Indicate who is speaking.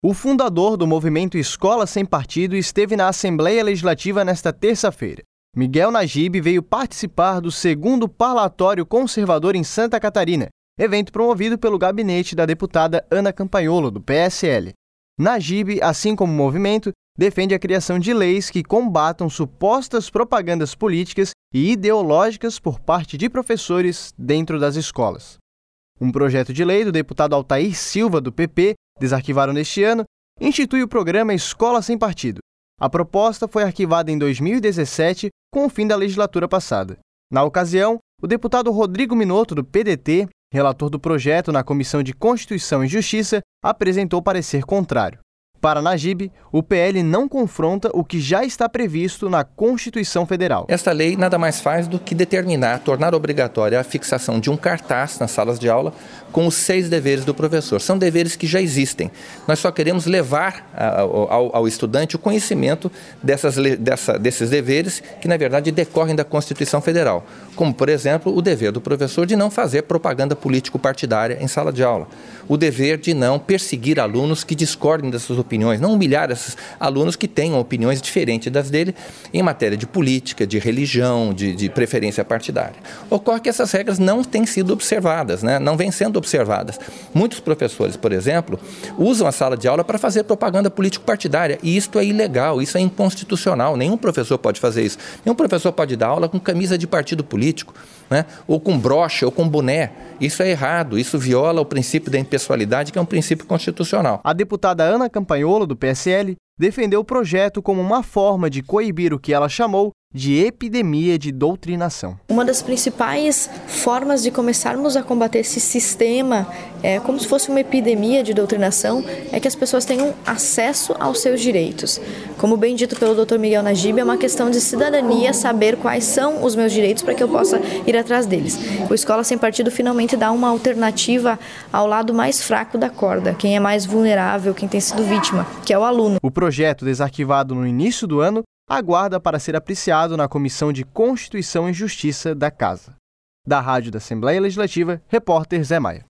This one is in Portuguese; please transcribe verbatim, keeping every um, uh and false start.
Speaker 1: O fundador do movimento Escola Sem Partido esteve na Assembleia Legislativa nesta terça-feira. Miguel Najib veio participar do segundo Parlatório Conservador em Santa Catarina, evento promovido pelo gabinete da deputada Ana Campagnolo, do P S L. Najib, assim como o movimento, defende a criação de leis que combatam supostas propagandas políticas e ideológicas por parte de professores dentro das escolas. Um projeto de lei do deputado Altair Silva, do P P, desarquivado neste ano, institui o programa Escola Sem Partido. A proposta foi arquivada em dois mil e dezessete, com o fim da legislatura passada. Na ocasião, o deputado Rodrigo Minotto, do P D T, relator do projeto na Comissão de Constituição e Justiça, apresentou parecer contrário. Para Najib, o P L não confronta o que já está previsto na Constituição Federal.
Speaker 2: Esta lei nada mais faz do que determinar, tornar obrigatória a fixação de um cartaz nas salas de aula com os seis deveres do professor. São deveres que já existem. Nós só queremos levar ao, ao, ao estudante o conhecimento dessas, dessa, desses deveres que, na verdade, decorrem da Constituição Federal. Como, por exemplo, o dever do professor de não fazer propaganda político-partidária em sala de aula. O dever de não perseguir alunos que discordem das suas opiniões, não humilhar esses alunos que tenham opiniões diferentes das dele em matéria de política, de religião, de, de preferência partidária. Ocorre que essas regras não têm sido observadas, né? Não vêm sendo observadas. Muitos professores, por exemplo, usam a sala de aula para fazer propaganda político-partidária e isto é ilegal, isso é inconstitucional. Nenhum professor pode fazer isso. Nenhum professor pode dar aula com camisa de partido político, né? Ou com brocha, ou com boné. Isso é errado, isso viola o princípio da impessoalidade, que é um princípio constitucional.
Speaker 1: A deputada Ana Campagnolo, do P S L, defendeu o projeto como uma forma de coibir o que ela chamou de epidemia de doutrinação.
Speaker 3: Uma das principais formas de começarmos a combater esse sistema, é, como se fosse uma epidemia de doutrinação, é que as pessoas tenham acesso aos seus direitos. Como bem dito pelo doutor Miguel Najib, é uma questão de cidadania saber quais são os meus direitos para que eu possa ir atrás deles. O Escola Sem Partido finalmente dá uma alternativa ao lado mais fraco da corda, quem é mais vulnerável, quem tem sido vítima, que é o aluno.
Speaker 1: O projeto, desarquivado no início do ano, aguarda para ser apreciado na Comissão de Constituição e Justiça da Casa. Da Rádio da Assembleia Legislativa, repórter Zé Maia.